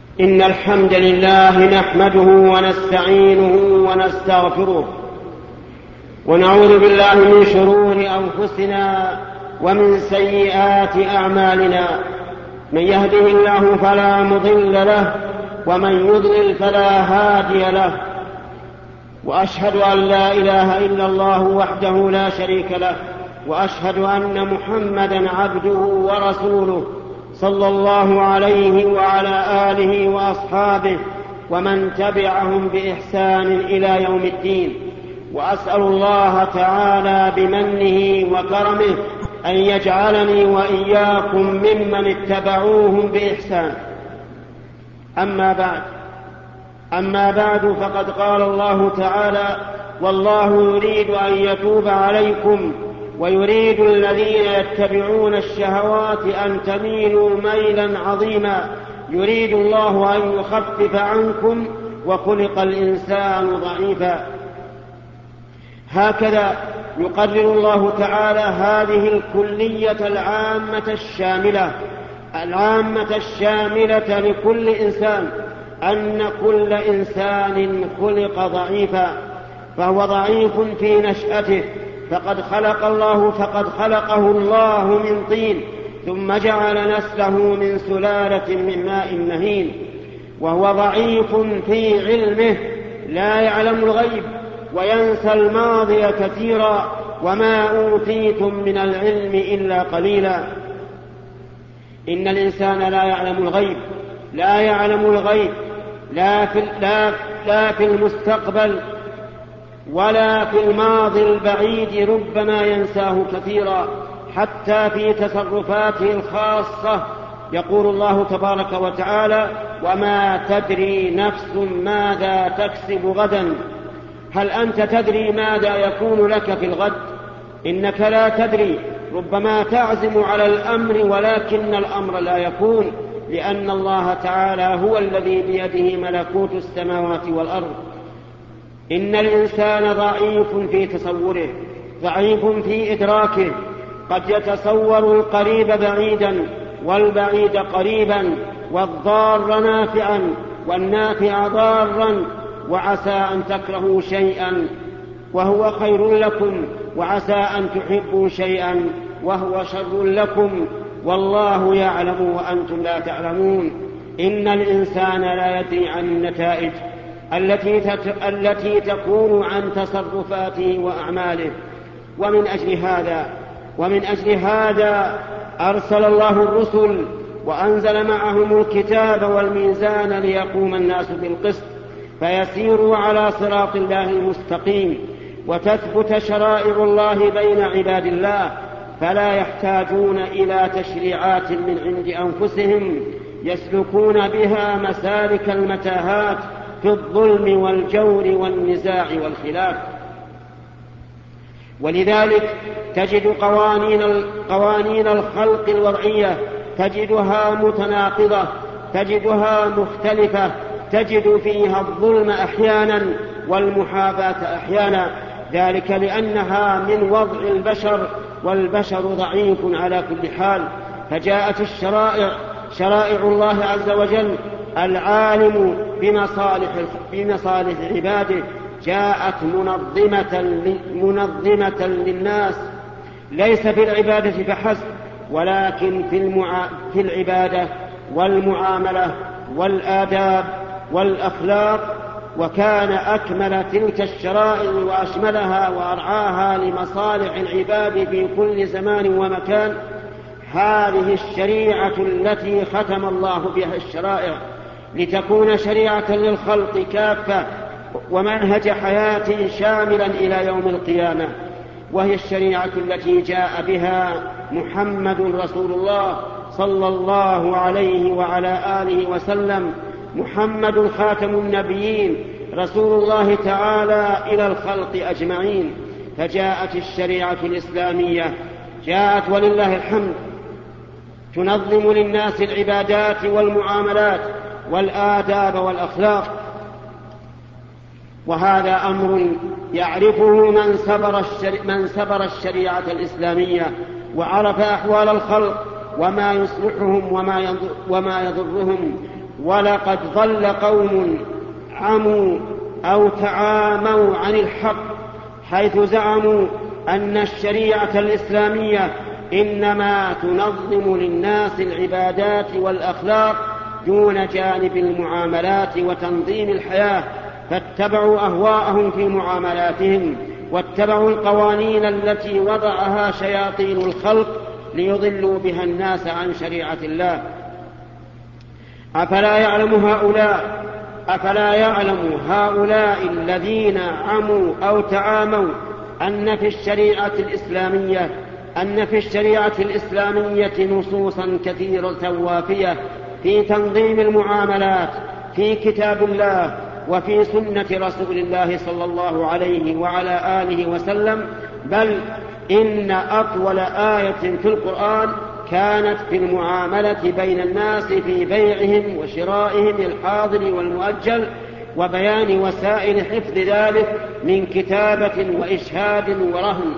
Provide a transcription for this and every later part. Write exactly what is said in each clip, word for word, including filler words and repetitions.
إن الحمد لله نحمده ونستعينه ونستغفره ونعوذ بالله من شرور أنفسنا ومن سيئات أعمالنا. من يهده الله فلا مضل له ومن يضلل فلا هادي له، وأشهد أن لا إله إلا الله وحده لا شريك له، وأشهد أن محمدا عبده ورسوله صلى الله عليه وعلى آله وأصحابه ومن تبعهم بإحسان إلى يوم الدين. وأسأل الله تعالى بمنه وكرمه أن يجعلني وإياكم ممن اتبعوهم بإحسان. أما بعد أما بعد فقد قال الله تعالى: والله يريد أن يتوب عليكم ويريد الذين يتبعون الشهوات أن تميلوا ميلا عظيما، يريد الله أن يخفف عنكم وخلق الإنسان ضعيفا. هكذا يقرر الله تعالى هذه الكلية العامة الشاملة العامة الشاملة لكل إنسان، أن كل إنسان خلق ضعيفا، فهو ضعيف في نشأته، فقد خلق الله فقد خلقه الله من طين، ثم جعل نسله من سلالة من ماء مهين، وهو ضعيف في علمه، لا يعلم الغيب وينسى الماضي كثيرا، وما أوتيتم من العلم إلا قليلا. إن الإنسان لا يعلم الغيب لا يعلم الغيب لا في, لا, لا في المستقبل ولا في الماضي البعيد، ربما ينساه كثيرا حتى في تصرفاته الخاصة. يقول الله تبارك وتعالى: وما تدري نفس ماذا تكسب غدا. هل أنت تدري ماذا يكون لك في الغد؟ إنك لا تدري، ربما تعزم على الأمر ولكن الأمر لا يكون، لأن الله تعالى هو الذي بيده ملكوت السماوات والأرض. إن الإنسان ضعيف في تصوره، ضعيف في إدراكه، قد يتصور القريب بعيدا والبعيد قريبا، والضار نافعا والنافع ضارا، وعسى أن تكرهوا شيئا وهو خير لكم، وعسى أن تحبوا شيئا وهو شر لكم، والله يعلم وأنتم لا تعلمون. إن الإنسان لا يدري عن النتائج التي, تت... التي تكون عن تصرفاته وأعماله. ومن أجل هذا ومن أجل هذا أرسل الله الرسل وأنزل معهم الكتاب والميزان ليقوم الناس بالقسط، فيسيروا على صراط الله المستقيم، وتثبت شرائع الله بين عباد الله، فلا يحتاجون إلى تشريعات من عند أنفسهم يسلكون بها مسالك المتاهات في الظلم والجور والنزاع والخلاف. ولذلك تجد قوانين, قوانين الخلق الوضعية تجدها متناقضة، تجدها مختلفة، تجد فيها الظلم أحيانا والمحاباة أحيانا، ذلك لأنها من وضع البشر، والبشر ضعيف على كل حال. فجاءت الشرائع شرائع الله عز وجل العالم بمصالح, بمصالح عباده، جاءت منظمة, منظمة للناس، ليس في العبادة فحسب، ولكن في, المعا... في العبادة والمعاملة والآداب والأخلاق. وكان أكمل تلك الشرائع وأشملها وأرعاها لمصالح العباد في كل زمان ومكان هذه الشريعة التي ختم الله بها الشرائع، لتكون شريعة للخلق كافة ومنهج حياة شاملا إلى يوم القيامة. وهي الشريعة التي جاء بها محمد رسول الله صلى الله عليه وعلى آله وسلم، محمد خاتم النبيين، رسول الله تعالى إلى الخلق أجمعين. فجاءت الشريعة الإسلامية، جاءت ولله الحمد تنظم للناس العبادات والمعاملات والآداب والأخلاق. وهذا أمر يعرفه من سبر, الشري... من سبر الشريعة الإسلامية وعرف أحوال الخلق وما يصلحهم وما, يضر... وما يضرهم ولقد ضل قوم عموا أو تعاموا عن الحق حيث زعموا أن الشريعة الإسلامية إنما تنظم للناس العبادات والأخلاق دون جانب المعاملات وتنظيم الحياة، فاتبعوا أهواءهم في معاملاتهم واتبعوا القوانين التي وضعها شياطين الخلق ليضلوا بها الناس عن شريعة الله. أفلا يعلم هؤلاء أفلا يعلم هؤلاء الذين عموا أو تعاموا أن في الشريعة الإسلامية أن في الشريعة الإسلامية نصوصا كثيرة وافية في تنظيم المعاملات في كتاب الله وفي سنة رسول الله صلى الله عليه وعلى آله وسلم، بل إن أطول آية في القرآن كانت في المعاملة بين الناس في بيعهم وشرائهم الحاضر والمؤجل وبيان وسائل حفظ ذلك من كتابة وإشهاد ورهن،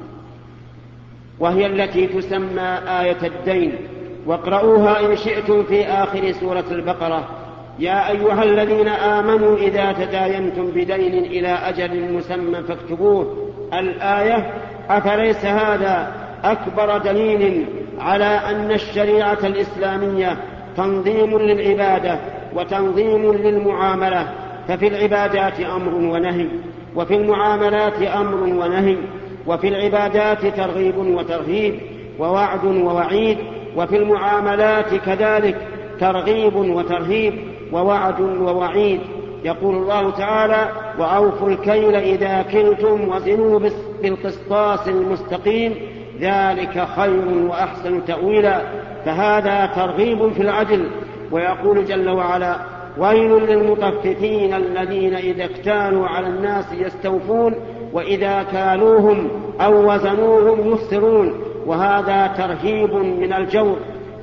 وهي التي تسمى آية الدين. واقرؤوها إن شئتم في آخر سورة البقرة: يا أيها الذين آمنوا إذا تداينتم بدين إلى أجل مسمى فاكتبوه. الآية. أفليس هذا أكبر دليل على أن الشريعة الإسلامية تنظيم للعبادة وتنظيم للمعاملة؟ ففي العبادات أمر ونهي، وفي المعاملات أمر ونهي، وفي العبادات ترغيب وترهيب ووعد ووعيد، وفي المعاملات كذلك ترغيب وترهيب ووعد ووعيد. يقول الله تعالى: وأوفوا الكيل إذا كلتم وزنوا بالقسطاس المستقيم ذلك خير وأحسن تأويلا. فهذا ترغيب في العدل. ويقول جل وعلا: ويل للمطففين الذين إذا اكتالوا على الناس يستوفون وإذا كالوهم أو وزنوهم يخسرون. وهذا ترهيب من الجور.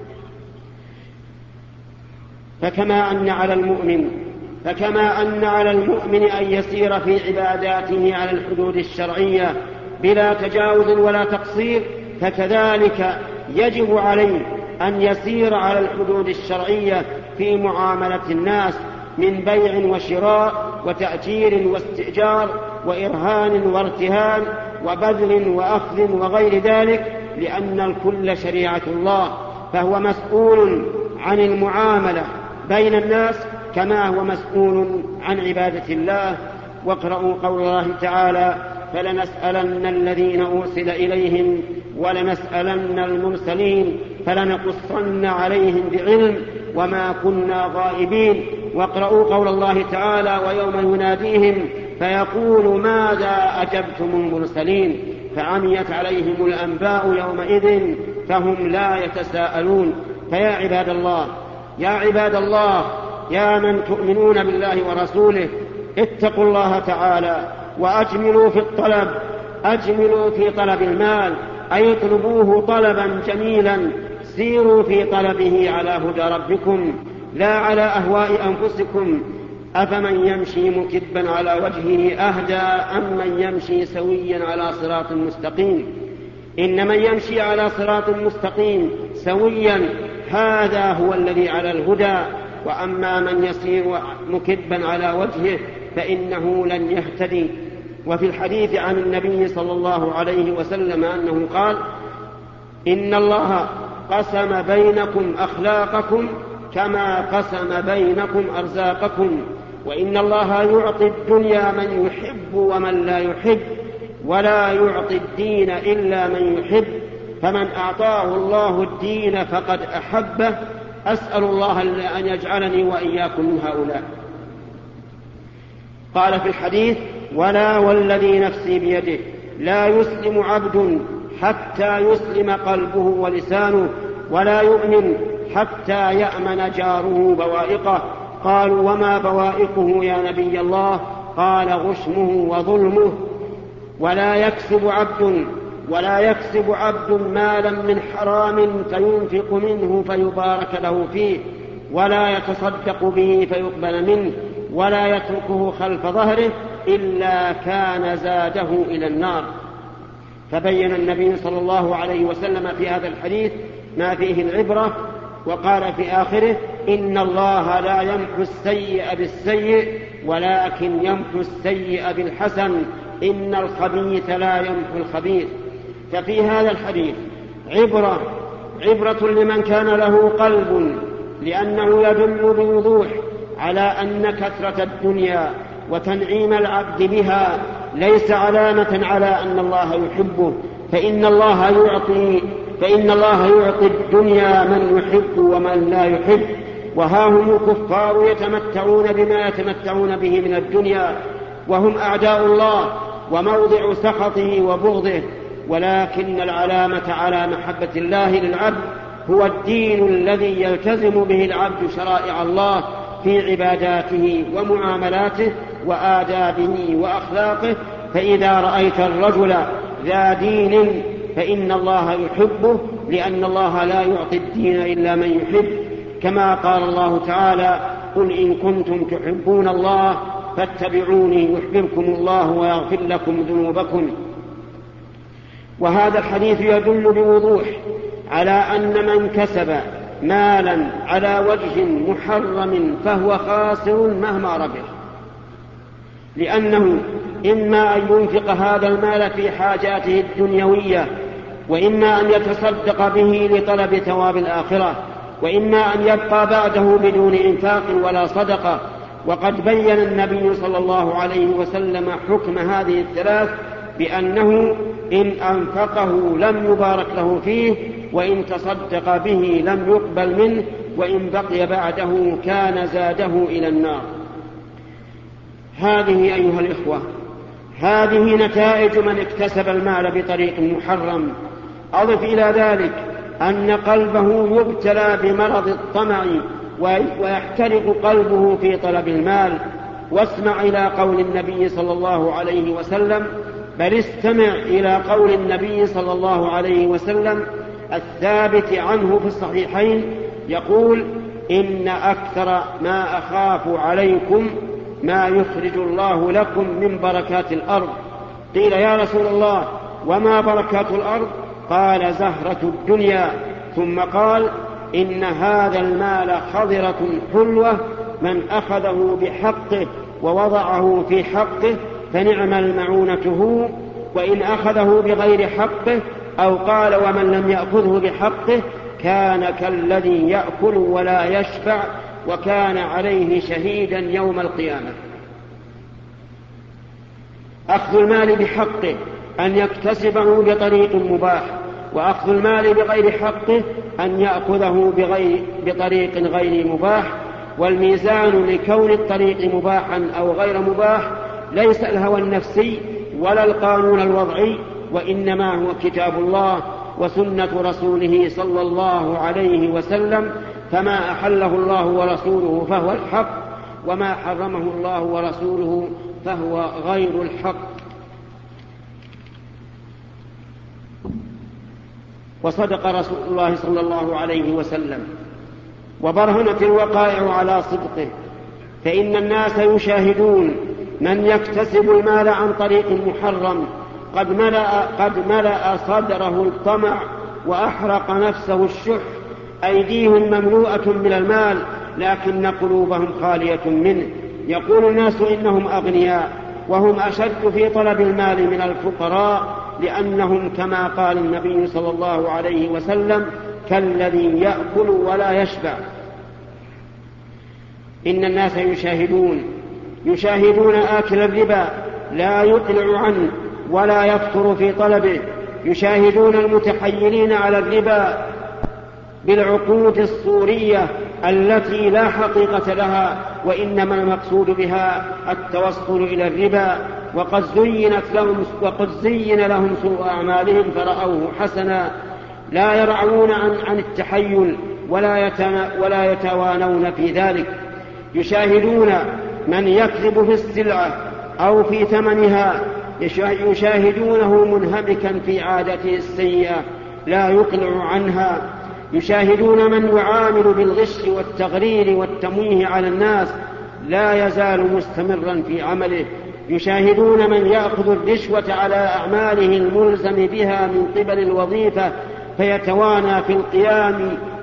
فكما أن على المؤمن فكما أن على المؤمن أن يسير في عباداته على الحدود الشرعية بلا تجاوز ولا تقصير، فكذلك يجب عليه أن يسير على الحدود الشرعية في معاملة الناس من بيع وشراء وتأجير واستئجار وإرهان وارتهان وبذل وأخذ وغير ذلك، لأن الكل شريعة الله، فهو مسؤول عن المعاملة بين الناس كما هو مسؤول عن عبادة الله. واقرأوا قول الله تعالى: فلنسألن الذين أرسل إليهم ولنسألن المرسلين فلنقصن عليهم بعلم وما كنا غائبين. واقرأوا قول الله تعالى: ويوم يناديهم فيقول ماذا أجبتم المرسلين فعميت عليهم الأنباء يومئذ فهم لا يتساءلون. فيا عباد الله يا عباد الله يا من تؤمنون بالله ورسوله، اتقوا الله تعالى وأجملوا في الطلب أجملوا في طلب المال، أي اطلبوه طلبا جميلا، سيروا في طلبه على هدى ربكم لا على أهواء أنفسكم. أفمن يمشي مكبا على وجهه أهدى أم من يمشي سويا على صراط مستقيم؟ إن من يمشي على صراط مستقيم سويا هذا هو الذي على الهدى، وأما من يسير مكبا على وجهه فإنه لن يهتدي. وفي الحديث عن النبي صلى الله عليه وسلم أنه قال: إن الله قسم بينكم أخلاقكم كما قسم بينكم أرزاقكم، وإن الله يعطي الدنيا من يحب ومن لا يحب، ولا يعطي الدين إلا من يحب، فمن أعطاه الله الدين فقد أحبه. أسأل الله أن يجعلني وإياكم من هؤلاء. قال في الحديث: ولا والذي نفسي بيده لا يسلم عبد حتى يسلم قلبه ولسانه، ولا يؤمن حتى يأمن جاره بوائقه. قالوا: وما بوائقه يا نبي الله؟ قال: غشمه وظلمه. ولا يكسب عبد ولا يكسب عبد مالا من حرام فينفق منه فيبارك له فيه، ولا يتصدق به فيقبل منه، ولا يتركه خلف ظهره إلا كان زاده إلى النار. فبين النبي صلى الله عليه وسلم في هذا الحديث ما فيه العبرة، وقال في آخره: إن الله لا يمحو السيء بالسيء ولكن يمحو السيء بالحسن، إن الخبيث لا يمحو الخبيث. ففي هذا الحديث عبرة عبرة لمن كان له قلب، لأنه يدل بوضوح على أن كثرة الدنيا وتنعيم العبد بها ليس علامة على أن الله يحبه، فإن الله يعطي فإن الله يعطي الدنيا من يحب ومن لا يحب. وها هم الكفار يتمتعون بما يتمتعون به من الدنيا، وهم أعداء الله وموضع سخطه وبغضه، ولكن العلامة على محبة الله للعبد هو الدين الذي يلتزم به العبد شرائع الله في عباداته ومعاملاته وآدابه وأخلاقه. فإذا رأيت الرجل ذا دين فإن الله يحبه، لأن الله لا يعطي الدين إلا من يحب، كما قال الله تعالى: قل إن كنتم تحبون الله فاتبعوني يحببكم الله ويغفر لكم ذنوبكم. وهذا الحديث يدل بوضوح على أن من كسب مالا على وجه محرم فهو خاسر مهما ربح، لأنه إما أن ينفق هذا المال في حاجاته الدنيوية، وإما أن يتصدق به لطلب ثواب الآخرة، وإما أن يبقى بعده بدون إنفاق ولا صدقة. وقد بين النبي صلى الله عليه وسلم حكم هذه الثلاث بأنه إن أنفقه لم يبارك له فيه، وإن تصدق به لم يقبل منه، وإن بقي بعده كان زاده إلى النار. هذه أيها الإخوة هذه نتائج من اكتسب المال بطريق محرم. أضف إلى ذلك أن قلبه يبتلى بمرض الطمع ويحترق قلبه في طلب المال. واسمع إلى قول النبي صلى الله عليه وسلم بل استمع إلى قول النبي صلى الله عليه وسلم الثابت عنه في الصحيحين، يقول: إن أكثر ما أخاف عليكم ما يخرج الله لكم من بركات الأرض. قيل: يا رسول الله وما بركات الأرض؟ قال: زهرة الدنيا. ثم قال: إن هذا المال خضرة حلوة، من أخذه بحقه ووضعه في حقه فنعم المعونة هو، وإن أخذه بغير حقه، أو قال ومن لم يأخذه بحقه كان كالذي يأكل ولا يشبع وكان عليه شهيدا يوم القيامة. أخذ المال بحقه أن يكتسبه بطريق مباح، وأخذ المال بغير حقه أن يأخذه بغير بطريق غير مباح. والميزان لكون الطريق مباحا أو غير مباح ليس الهوى النفسي ولا القانون الوضعي، وإنما هو كتاب الله وسنة رسوله صلى الله عليه وسلم. فما أحله الله ورسوله فهو الحق، وما حرمه الله ورسوله فهو غير الحق. وصدق رسول الله صلى الله عليه وسلم وبرهنت الوقائع على صدقه، فإن الناس يشاهدون من يكتسب المال عن طريق محرم قد ملأ, قد ملأ صدره الطمع وأحرق نفسه الشح، أيديهم مملوءة من المال لكن قلوبهم خالية منه. يقول الناس إنهم أغنياء وهم أشد في طلب المال من الفقراء، لأنهم كما قال النبي صلى الله عليه وسلم كالذي يأكل ولا يشبع. إن الناس يشاهدون يشاهدون آكل الربا لا يقلع عنه ولا يفطر في طلبه، يشاهدون المتحيلين على الربا بالعقود الصورية التي لا حقيقة لها، وإنما المقصود بها التوصل إلى الربا. وقد زينت لهم وقد زين لهم سوء أعمالهم فرأوه حسنا، لا يرعون عن, عن التحيل ولا, ولا يتوانون في ذلك. يشاهدون من يكذب في السلعة أو في ثمنها، يشاهدونه منهمكا في عادته السيئة لا يقلع عنها. يشاهدون من يعامل بالغش والتغرير والتمويه على الناس لا يزال مستمرا في عمله. يشاهدون من يأخذ الرشوة على أعماله الملزم بها من قبل الوظيفة فيتوانى في القيام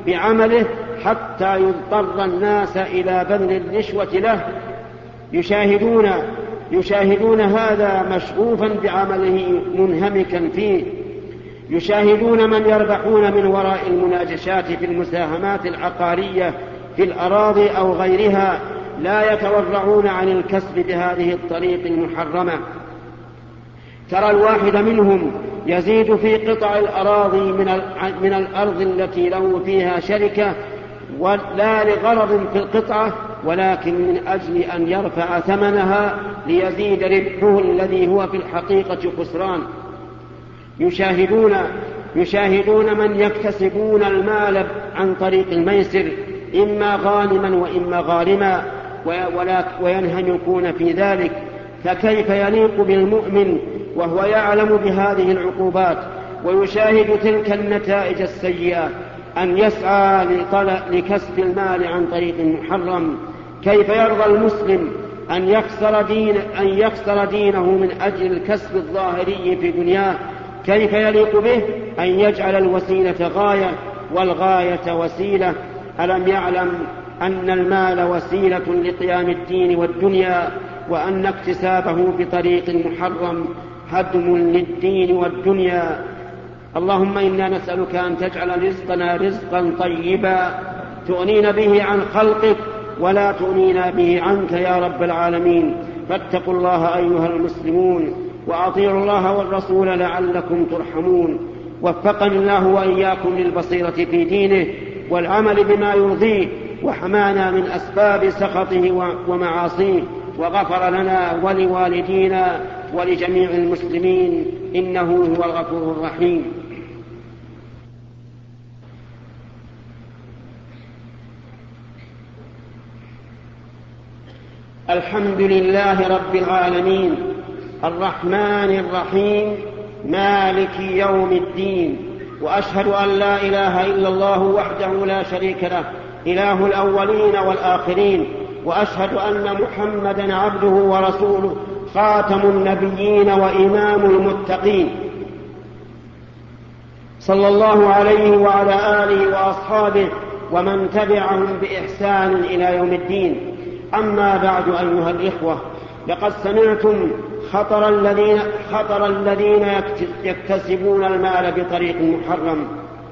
بعمله حتى يضطر الناس إلى بذل الرشوة له. يشاهدون, يشاهدون هذا مشغوفا بعمله منهمكا فيه. يشاهدون من يربحون من وراء المناجشات في المساهمات العقارية في الأراضي أو غيرها، لا يتورعون عن الكسب بهذه الطريق المحرمة. ترى الواحد منهم يزيد في قطع الأراضي من الأرض التي له فيها شركة، ولا لغرض في القطعة، ولكن من أجل أن يرفع ثمنها ليزيد ربحه الذي هو في الحقيقة خسران. يشاهدون, يشاهدون من يكتسبون المال عن طريق الميسر، إما غانما وإما غارما، وينهمكون في ذلك. فكيف يليق بالمؤمن وهو يعلم بهذه العقوبات ويشاهد تلك النتائج السيئة أن يسعى لكسب المال عن طريق محرم؟ كيف يرضى المسلم أن يخسر, دين أن يخسر دينه من أجل الكسب الظاهري في دنياه؟ كيف يليق به أن يجعل الوسيلة غاية والغاية وسيلة؟ ألم يعلم أن المال وسيلة لقيام الدين والدنيا، وأن اكتسابه بطريق محرم هدم للدين والدنيا؟ اللهم إنا نسألك أن تجعل رزقنا رزقا طيبا تغنينا به عن خلقك ولا تغنينا به عنك يا رب العالمين. فاتقوا الله أيها المسلمون، وأطيعوا الله والرسول لعلكم ترحمون. وفقني الله وإياكم للبصيرة في دينه والعمل بما يرضيه، وحمانا من أسباب سخطه ومعاصيه، وغفر لنا ولوالدينا ولجميع المسلمين، إنه هو الغفور الرحيم. الحمد لله رب العالمين، الرحمن الرحيم، مالك يوم الدين. وأشهد أن لا إله إلا الله وحده لا شريك له، إله الأولين والآخرين. وأشهد أن محمدا عبده ورسوله، خاتم النبيين وإمام المتقين، صلى الله عليه وعلى آله وأصحابه ومن تبعهم بإحسان إلى يوم الدين. أما بعد أيها الإخوة، لقد سمعتم خطر الذين, خطر الذين يكتسبون المال بطريق محرم،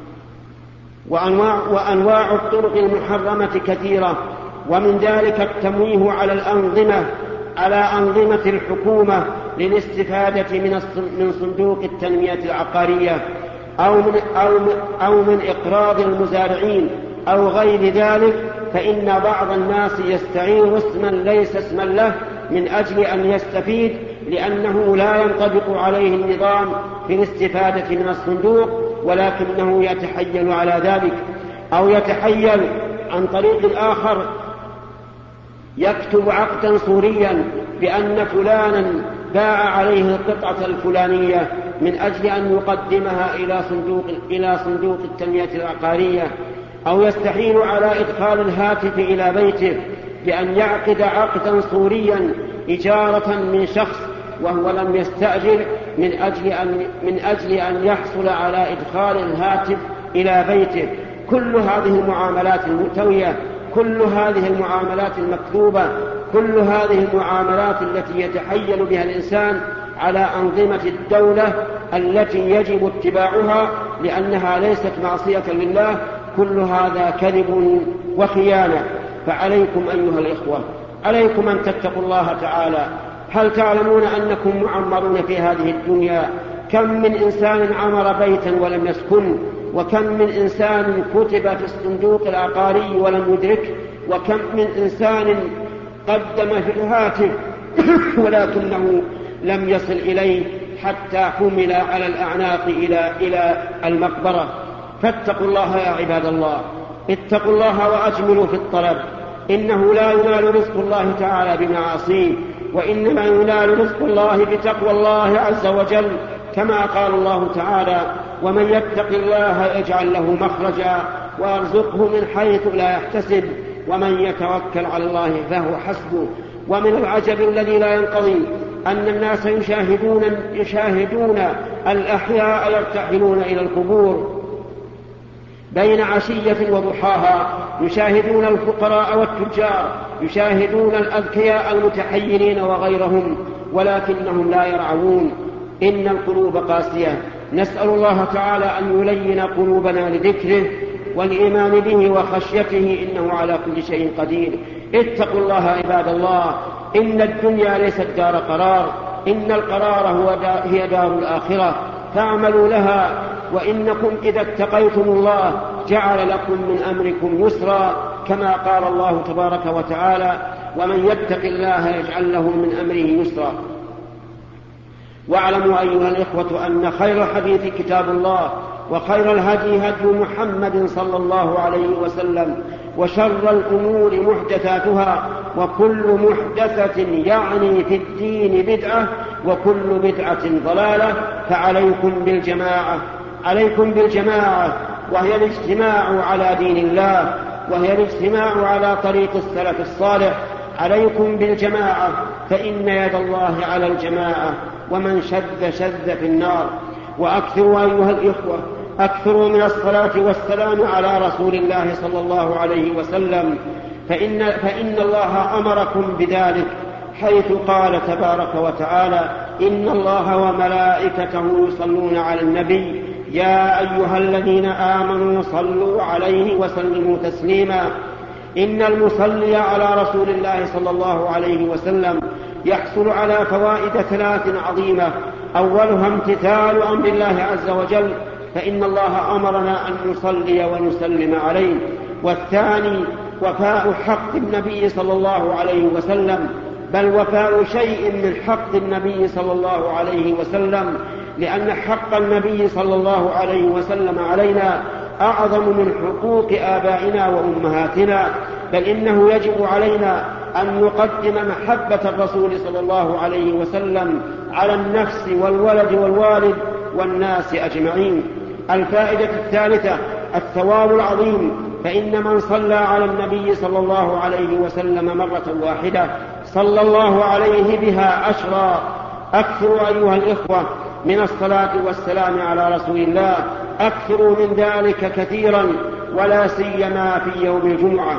وأنواع, وأنواع الطرق المحرمة كثيرة، ومن ذلك التمويه على الأنظمة على أنظمة الحكومة للاستفادة من صندوق التنمية العقارية أو من, أو من, أو من إقراض المزارعين أو غير ذلك. فإن بعض الناس يستعير اسما ليس اسما له من أجل أن يستفيد، لأنه لا ينطبق عليه النظام في الاستفادة من الصندوق، ولكنه يتحيل على ذلك، أو يتحيل عن طريق آخر، يكتب عقدا صوريا بأن فلانا باع عليه القطعة الفلانية من أجل أن يقدمها إلى صندوق, إلى صندوق التنمية العقارية، أو يستحيل على إدخال الهاتف إلى بيته بأن يعقد عقدا صوريا إجارة من شخص وهو لم يستأجر من أجل أن, من أجل أن يحصل على إدخال الهاتف إلى بيته. كل هذه المعاملات الملتوية، كل هذه المعاملات المكذوبة، كل هذه المعاملات التي يتحيل بها الإنسان على أنظمة الدولة التي يجب اتباعها لأنها ليست معصية لله، كل هذا كذب وخيانة. فعليكم أيها الإخوة، عليكم أن تتقوا الله تعالى. هل تعلمون أنكم معمرون في هذه الدنيا؟ كم من إنسان عمر بيتا ولم يسكن، وكم من إنسان كتب في الصندوق العقاري ولم يدرك، وكم من إنسان قدم في الهاتف ولكنه لم يصل إليه حتى حمل على الأعناق إلى, إلى المقبرة. فاتقوا الله يا عباد الله، اتقوا الله وأجملوا في الطلب. إنه لا ينال رزق الله تعالى بمعاصيه، وإنما ينال رزق الله بتقوى الله عز وجل، كما قال الله تعالى: ومن يتق الله يجعل له مخرجا ويرزقه من حيث لا يحتسب ومن يتوكل على الله فهو حسبه. ومن العجب الذي لا ينقضي أن الناس يشاهدون, يشاهدون الأحياء يرتحلون إلى القبور بين عشية وضحاها، يشاهدون الفقراء والتجار، يشاهدون الأذكياء المتحيرين وغيرهم، ولكنهم لا يرعون. إن القلوب قاسية. نسأل الله تعالى أن يلين قلوبنا لذكره والإيمان به وخشيته، إنه على كل شيء قدير. اتقوا الله عباد الله، إن الدنيا ليست دار قرار، إن القرار هو دار هي دار الآخرة، فاعملوا لها. وإنكم إذا اتقيتم الله جعل لكم من أمركم يسرا، كما قال الله تبارك وتعالى: ومن يتق الله يجعل له من أمره يسرا. واعلموا أيها الإخوة أن خير الحديث كتاب الله، وخير الهدي هدي محمد صلى الله عليه وسلم، وشر الأمور محدثاتها، وكل محدثة يعني في الدين بدعة، وكل بدعة ضلالة. فعليكم بالجماعة، عليكم بالجماعة، وهي الاجتماع على دين الله، وهي الاجتماع على طريق السلف الصالح. عليكم بالجماعة، فإن يد الله على الجماعة، ومن شذ شذ في النار. وأكثروا أيها الإخوة، أكثروا من الصلاة والسلام على رسول الله صلى الله عليه وسلم، فإن, فإن الله أمركم بذلك، حيث قال تبارك وتعالى: إن الله وملائكته يصلون على النبي يا أيها الذين آمنوا صلوا عليه وسلموا تسليما. إن المصلي على رسول الله صلى الله عليه وسلم يحصل على فوائد ثلاث عظيمة: أولها امتثال أمر الله عز وجل، فإن الله أمرنا أن نصلي ونسلم عليه. والثاني وفاء حق النبي صلى الله عليه وسلم، بل وفاء شيء من حق النبي صلى الله عليه وسلم، لأن حق النبي صلى الله عليه وسلم علينا أعظم من حقوق آبائنا وأمهاتنا، بل إنه يجب علينا أن نقدم محبة الرسول صلى الله عليه وسلم على النفس والولد والوالد والناس أجمعين. الفائدة الثالثة الثواب العظيم، فإن من صلى على النبي صلى الله عليه وسلم مرة واحدة صلى الله عليه بها عشرا. أكثروا أيها الإخوة من الصلاة والسلام على رسول الله، أكثروا من ذلك كثيرا، ولا سيما في يوم الجمعة.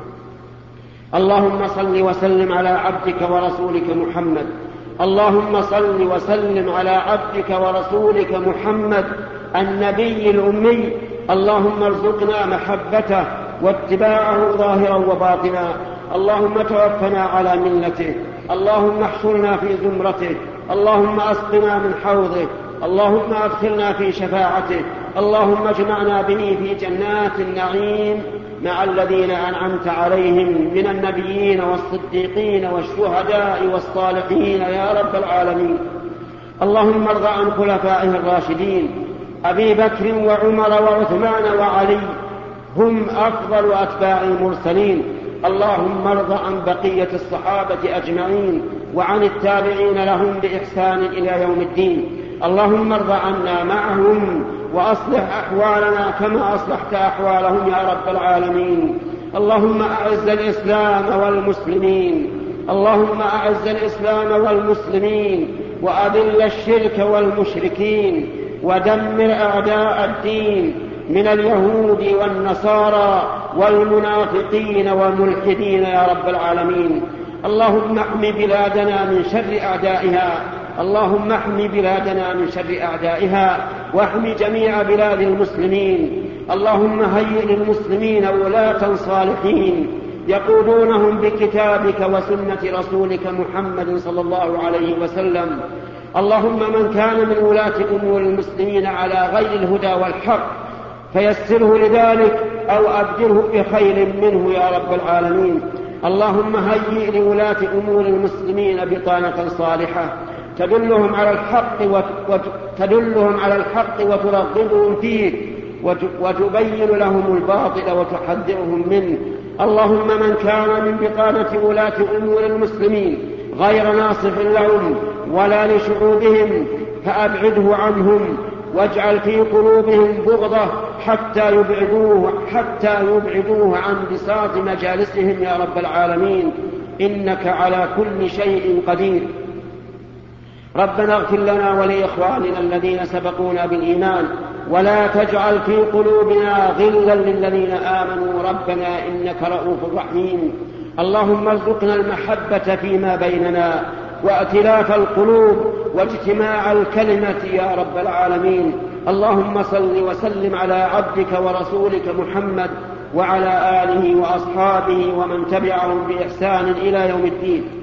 اللهم صل وسلم على عبدك ورسولك محمد، اللهم صل وسلم على عبدك ورسولك محمد النبي الأمي. اللهم ارزقنا محبته واتباعه ظاهرا وباطنا. اللهم توفنا على ملته، اللهم احشرنا في زمرته، اللهم اسقنا من حوضه، اللهم ادخلنا في شفاعته، اللهم اجمعنا به في جنات النعيم مع الذين أنعمت عليهم من النبيين والصديقين والشهداء والصالحين يا رب العالمين. اللهم ارض عن خلفائه الراشدين أبي بكر وعمر وعثمان وعلي، هم أفضل أتباع المرسلين. اللهم ارض عن بقية الصحابة أجمعين وعن التابعين لهم بإحسان إلى يوم الدين. اللهم ارض عنا معهم وأصلح أحوالنا كما أصلحت أحوالهم يا رب العالمين. اللهم أعز الإسلام والمسلمين، اللهم أعز الإسلام والمسلمين، وأذل الشرك والمشركين، ودمر أعداء الدين من اليهود والنصارى والمنافقين والملحدين يا رب العالمين. اللهم احم بلادنا من شر أعدائها، اللهم احم بلادنا من شر أعدائها، واحم جميع بلاد المسلمين. اللهم هيئ للمسلمين ولاة صالحين يقودونهم بكتابك وسنة رسولك محمد صلى الله عليه وسلم. اللهم من كان من ولاة أمور المسلمين على غير الهدى والحق فيسره لذلك أو أبدله بخير منه يا رب العالمين. اللهم هيئ لولاة أمور المسلمين بطانة صالحة تدلهم على الحق وتدلهم على الحق وترغبهم فيه وتبين لهم الباطل وتحذرهم منه. اللهم من كان من بطانة ولاة أمور المسلمين غير ناصح لهم ولا لشعوبهم فأبعده عنهم، واجعل في قلوبهم بغضة حتى يبعدوه حتى يبعدوه عن بساط مجالسهم يا رب العالمين، إنك على كل شيء قدير. ربنا اغفر لنا ولإخواننا الذين سبقونا بالإيمان ولا تجعل في قلوبنا غلا للذين آمنوا ربنا إنك رؤوف رحيم. اللهم ارزقنا المحبة فيما بيننا وائتلاف القلوب واجتماع الكلمة يا رب العالمين. اللهم صل وسلم على عبدك ورسولك محمد وعلى آله وأصحابه ومن تبعهم بإحسان إلى يوم الدين.